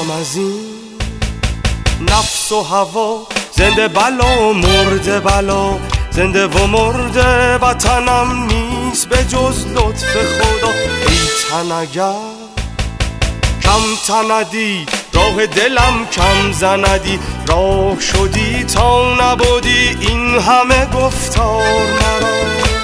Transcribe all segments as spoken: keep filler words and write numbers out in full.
دستم از این نفس و هوا، زنده بلا و مرده بلا، زنده و مرده وطنم نیست به جز لطف خدا. ای تن اگر کم تندی، راه دلم کم زندی، راه شدی تا نبودی این همه گفتار مرا.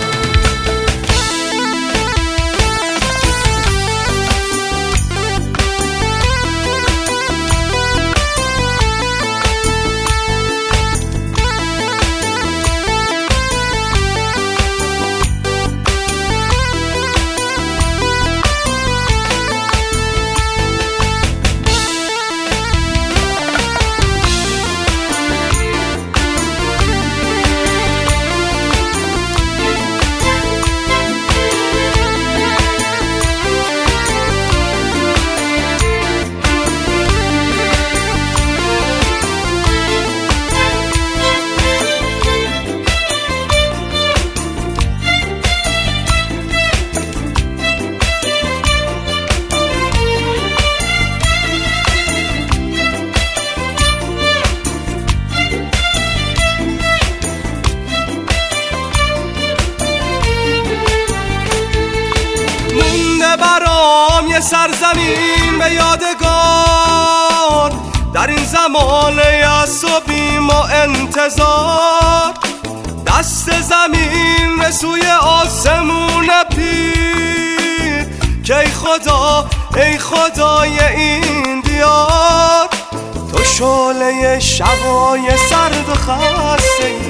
برام یه سرزمین به یادگار در این زمان یأس و بیم و انتظار. دست زمین به سوی آسمون پیر که ای خدا ای خدای این دیار. تو شعله شبای سرد و خسته ای،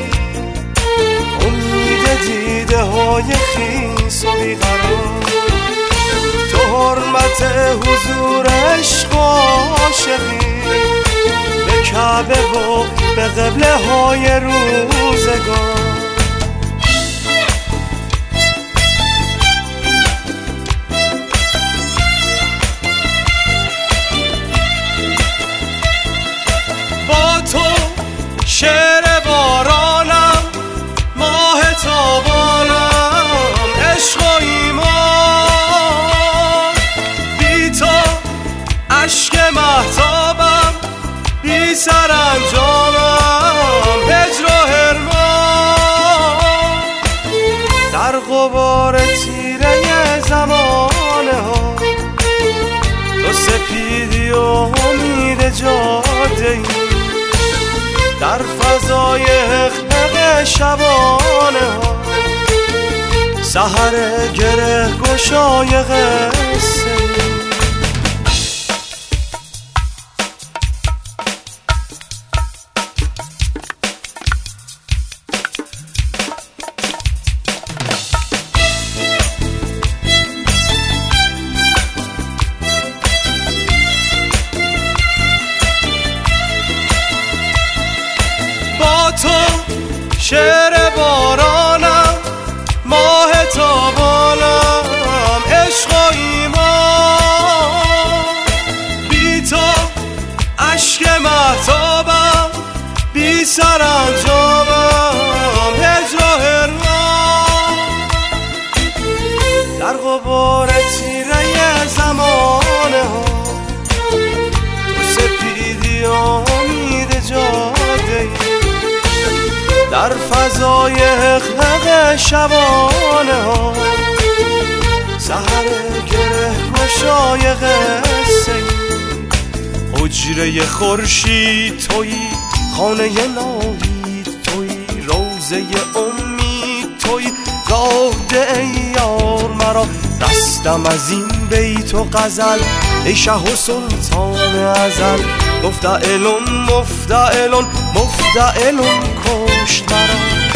امید دیده های خیس و بیقرار. تو حرمت حضور عشق و عاشقی به کعبه و به قبله های روزگار. با تو شعر بارانم، ماه تابانم، عشق و ایمان. عشق مهتابم، بی سرانجامم، هجر و حرمان. در غبار تیره زمانه ها تو سپیدی و امید جاده ای. در فضای حقیق شبانه ها سحر گره گشای قصه ای. تو شعر بارانم، ماه تابانم، عشق و ایمان. بی تو عشق مهتابم، بی سرانجامم، هجر و حرمان. در غبار تیره زمانه ها تو سپیدی امید جاده ای. در فضای حقیق شبانه ها سحر گره گشای قصه ای. حجره خورشید تویی، خانه ناهید تویی، روضه امید تویی، راه ده ای یار مرا. دستم از این بیت و غزل ای شه و سلطان ازل. مفتعلون مفتعلون مفتعلون کشت مرا.